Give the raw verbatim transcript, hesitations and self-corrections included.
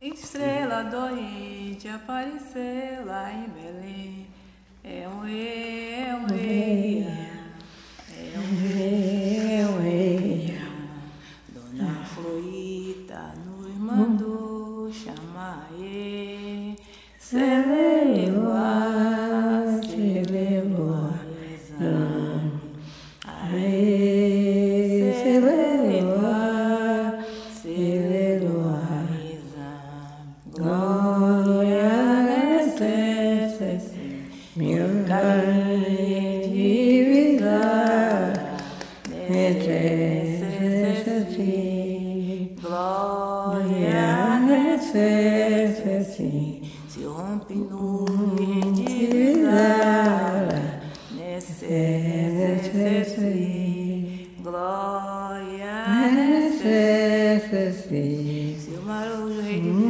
Estrela do Oriente apareceu lá em Belém. É um rei, é um rei, é um rei, é um rei. Dona Florita nos mandou chamar ele. Celebrua, celebrua, aê, celebrua, celebrua, glória necesse, meu carinho divisar, necesse, glória necesse, se rompe no divisar, necesse, glória necesse, se o marojo rei de